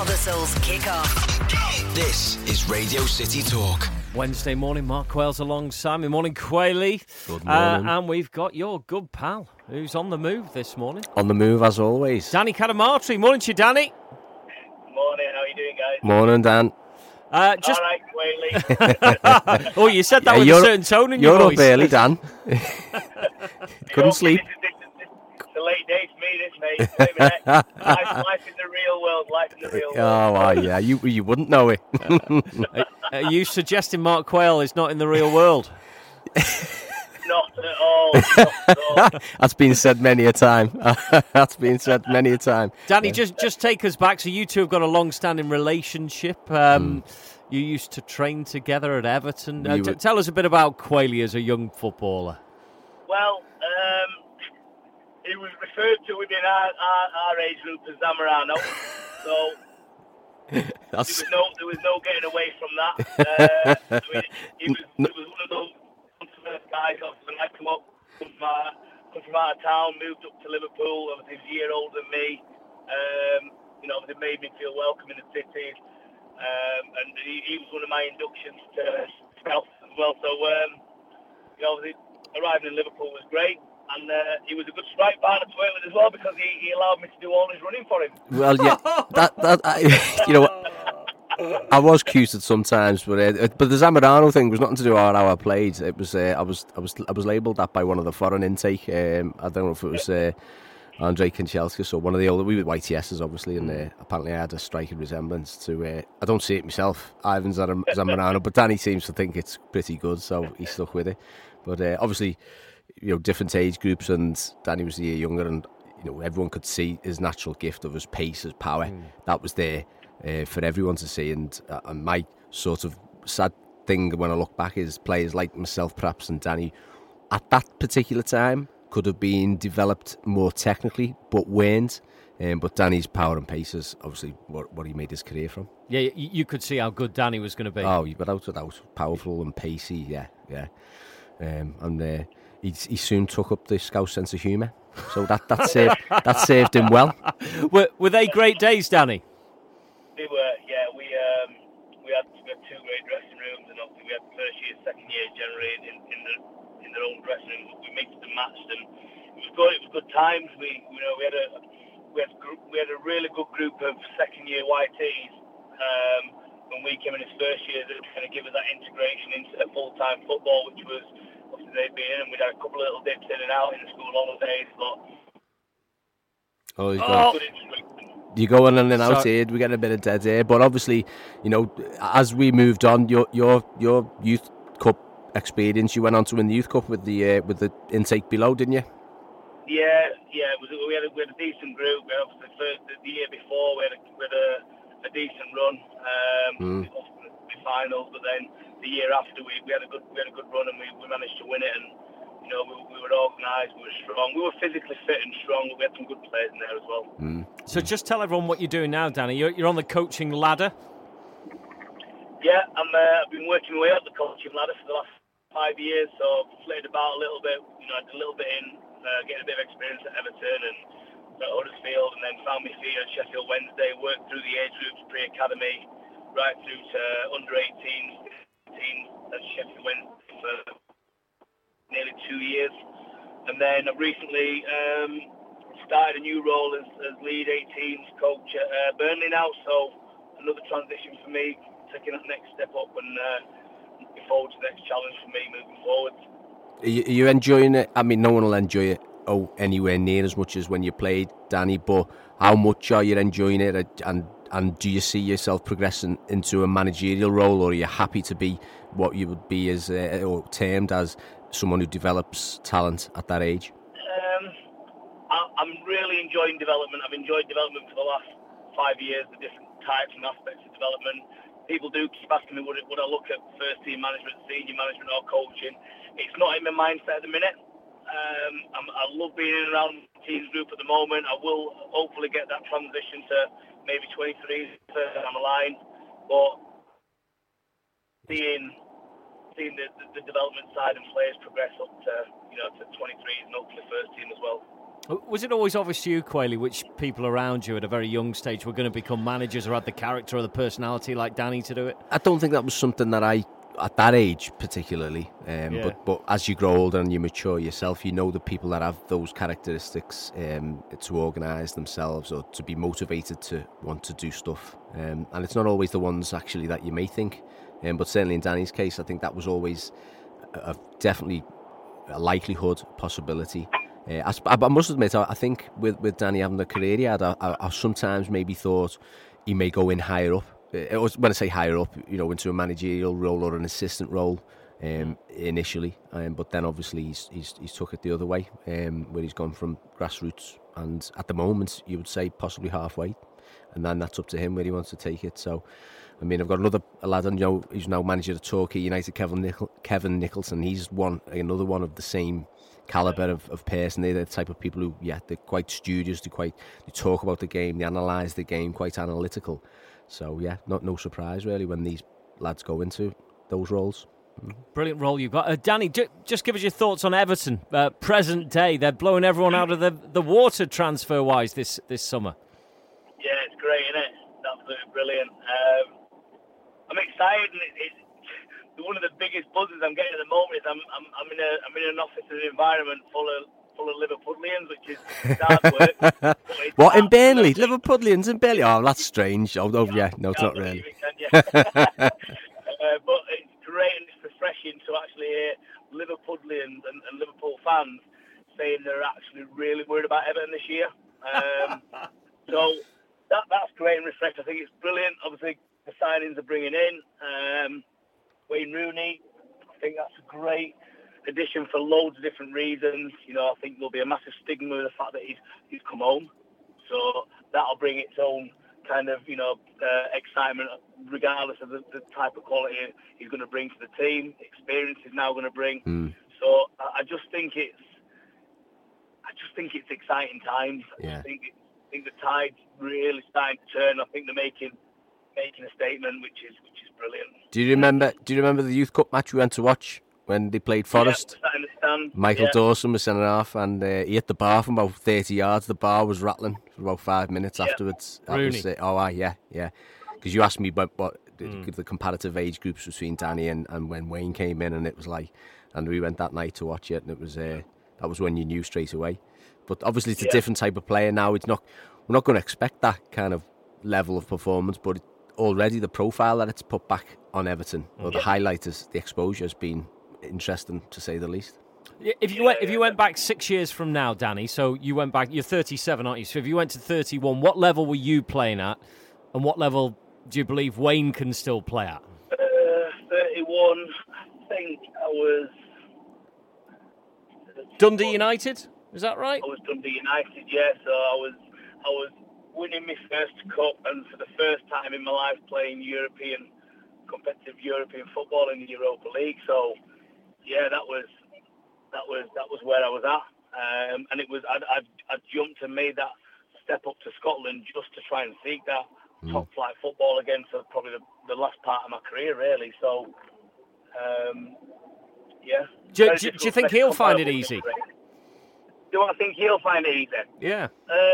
Huddersfield's kick-off. This is Radio City Talk. Wednesday morning, Mark Quayle's alongside me. Morning, Quayle. Good morning. And we've got your good pal, who's on the move this morning. On the move, as always. Danny Cadamartri. Morning to you, Danny. Morning, how are you doing, guys? Morning, Dan. All right, Quayle. Oh, you said that with a certain tone in your voice. You're up early, Dan. Couldn't sleep. It's a late day for me, this, mate. Life in the real world, Oh, well, yeah, you wouldn't know it. Are you suggesting Mark Quayle is not in the real world? Not at all. Not at all. That's been said many a time. Danny, just take us back. So you two have got a long-standing relationship. You used to train together at Everton. Tell us a bit about Quayle as a young footballer. Well, he was referred to within our age group as Zamorano. So there was no getting away from that. He was one of those guys. When I come from out of town, moved up to Liverpool. Obviously, he was a year older than me. Obviously made me feel welcome in the city. And he was one of my inductions to South as well. So, obviously, arriving in Liverpool was great. And he was a good strike partner to work with as well, because he allowed me to do all his running for him. Well, yeah, I was cute at sometimes, but the Zamorano thing was nothing to do with how I played. It was I was labelled that by one of the foreign intake. I don't know if it was Andrei Kanchelskis or one of the older. We were YTSs, obviously, and apparently I had a striking resemblance to. I don't see it myself, Ivan Zamorano, but Danny seems to think it's pretty good, so he stuck with it. But obviously, different age groups, and Danny was a year younger, and everyone could see his natural gift of his pace, his power. That was there for everyone to see. And my sort of sad thing when I look back is players like myself, perhaps, and Danny at that particular time could have been developed more technically, but weren't. But Danny's power and pace is obviously what he made his career from. Yeah, you could see how good Danny was going to be. Oh, without powerful and pacey, yeah. And he soon took up the Scouse sense of humour, so that saved him well. Were they great days, Danny? They were, yeah. We had two great dressing rooms, and obviously we had first year, second year generally in their own dressing rooms. We mixed and matched, and it was good. It was good times. We had a really good group of second year YTs. When we came in his first year, that kind of give us that integration into full-time football, which was obviously they'd been in, and we'd had a couple of little dips in and out in the school holidays. You go in and out here, we get a bit of dead air. But obviously, as we moved on, your youth cup experience, you went on to win the youth cup with the intake below, didn't you? Yeah. We had a decent group. Obviously, the year before we had a decent run. The finals, but then the year after we had a good run, and we managed to win it. And we were organised, we were strong, we were physically fit and strong, but we had some good players in there as well. So just tell everyone what you're doing now, Danny. You're on the coaching ladder. Yeah, I've been working my way up the coaching ladder for the last 5 years, so I've flitted about a little bit. I did a little bit in getting a bit of experience at Everton and at Huddersfield, and then found my feet at Sheffield Wednesday. Worked through the age groups, pre-academy, right through to under 18s at Sheffield Wednesday for nearly 2 years, and then I've recently started a new role as lead 18s coach at Burnley now. So another transition for me, taking that next step up, and looking forward to the next challenge for me moving forward. Are you enjoying it? I mean, no one will enjoy it anywhere near as much as when you played, Danny, but how much are you enjoying it, and do you see yourself progressing into a managerial role, or are you happy to be what you would be as or termed as someone who develops talent at that age? I'm really enjoying development. I've enjoyed development for the last 5 years, the different types and aspects of development. People do keep asking me would I look at first team management, senior management or coaching. It's not in my mindset at the minute. I love being in and around the team's group at the moment. I will hopefully get that transition to maybe 23 down the line, but seeing the development side and players progress up to 23s and hopefully first team as well. Was it always obvious to you, Quayle, which people around you at a very young stage were going to become managers or had the character or the personality like Danny to do it? I don't think that was something that I, at that age particularly, but as you grow older and you mature yourself, you know the people that have those characteristics to organise themselves or to be motivated to want to do stuff. And it's not always the ones actually that you may think, but certainly in Danny's case, I think that was always definitely a likelihood, possibility. I must admit, I think with Danny having the career he had, I sometimes maybe thought he may go in higher up. When I say higher up, into a managerial role or an assistant role initially, but then obviously he's took it the other way, where he's gone from grassroots and at the moment you would say possibly halfway, and then that's up to him where he wants to take it. So, I mean, I've got another lad on, who's now manager of Torquay United, Kevin Nicholson. He's another one of the same calibre of person. They're the type of people who, they're quite studious, they talk about the game, they analyse the game, quite analytical. So, no surprise, really, when these lads go into those roles. Brilliant role you've got. Danny, just give us your thoughts on Everton. Present day, they're blowing everyone out of the water transfer-wise this summer. Yeah, it's great, isn't it? It's absolutely brilliant. I'm excited, and it's one of the biggest buzzes I'm getting at the moment is I'm in an office and an environment full of Liverpudlians, which is hard work. What, in Burnley? Liverpudlians in Burnley? Oh, that's strange. No, it's not really. But it's great and it's refreshing to actually hear Liverpudlians and Liverpool fans saying they're actually really worried about Everton this year. So that's great and refreshing. I think it's brilliant. Obviously, the signings are bringing in. Wayne Rooney, I think that's a great addition for loads of different reasons. I think there'll be a massive stigma with the fact that he's come home. So that'll bring its own kind of, excitement, regardless of the type of quality he's going to bring to the team. Experience he's now going to bring. So I just think it's exciting times. I think the tide's really starting to turn. I think they're making a statement, which is brilliant. Do you remember the Youth Cup match we went to watch when they played Forest? Yeah, I understand. Michael Dawson was centre half, and he hit the bar from about 30 yards. The bar was rattling for about 5 minutes afterwards. Rooney. Because you asked me what the comparative age groups between Danny and when Wayne came in, and it was like, and we went that night to watch it, and it was that was when you knew straight away. But obviously it's a different type of player now. We're not going to expect that kind of level of performance, but already the profile that it's put back on Everton, or the highlighters, the exposure has been interesting to say the least. If you went back 6 years from now, Danny, so you went back, you're 37, aren't you? So if you went to 31, what level were you playing at, and what level do you believe Wayne can still play at? 31, I think I was... Dundee United, is that right? I was Dundee United, yeah. So I was winning my first cup, and for the first time in my life playing competitive European football in the Europa League. So yeah, that was where I was at, and it was I jumped and made that step up to Scotland just to try and seek that top flight football again. So probably the last part of my career, really. So yeah. Do you think he'll find it easy? Do I think he'll find it easy? Yeah.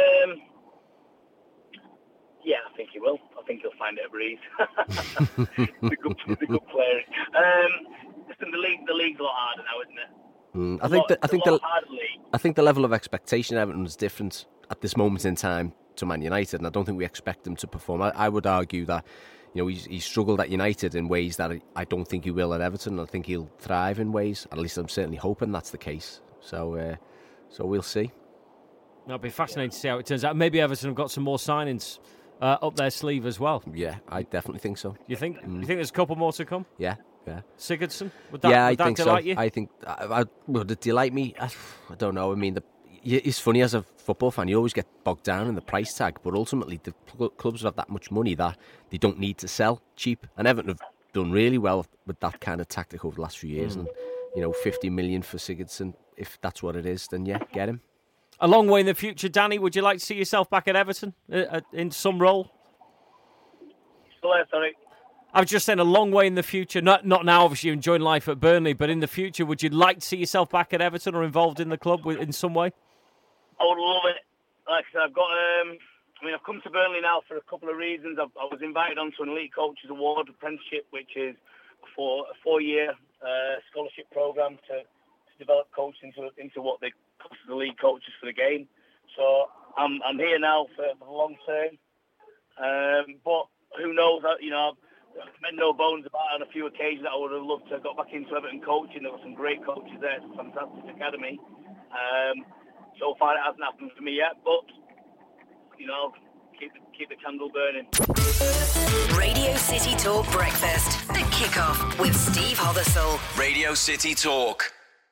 Yeah, I think he will. I think he'll find it a breeze. He's a good player. Listen, the league's a lot harder now, isn't it? I think the level of expectation of Everton is different at this moment in time to Man United, and I don't think we expect him to perform. I would argue that he's struggled at United in ways that I don't think he will at Everton. I think he'll thrive in ways. At least I'm certainly hoping that's the case. So we'll see. It'll be fascinating to see how it turns out. Maybe Everton have got some more signings up their sleeve as well. Yeah, I definitely think so. You think? You think there's a couple more to come? Yeah. Sigurdsson? Would that think delight so. you? I think would it delight me? I don't know. I mean, it's funny as a football fan, you always get bogged down in the price tag, but ultimately the clubs have that much money that they don't need to sell cheap, and Everton have done really well with that kind of tactic over the last few years. And 50 million for Sigurdsson, if that's what it is, then yeah, get him. A long way in the future, Danny. Would you like to see yourself back at Everton in some role? Sorry. I was just saying a long way in the future. Not now, obviously, you're enjoying life at Burnley, but in the future, would you like to see yourself back at Everton or involved in the club in some way? I would love it. Like I said, I've come to Burnley now for a couple of reasons. I was invited onto an Elite Coaches Award apprenticeship, which is for a 4-year scholarship program to develop coaches into what they call the lead coaches for the game. So I'm here now for the long term. But who knows? I've made no bones about it on a few occasions that I would have loved to have got back into Everton coaching. There were some great coaches there. It's a fantastic academy. So far it hasn't happened for me yet, but keep the candle burning. Radio City Talk Breakfast, The Kickoff with Steve Hothersall. Radio City Talk.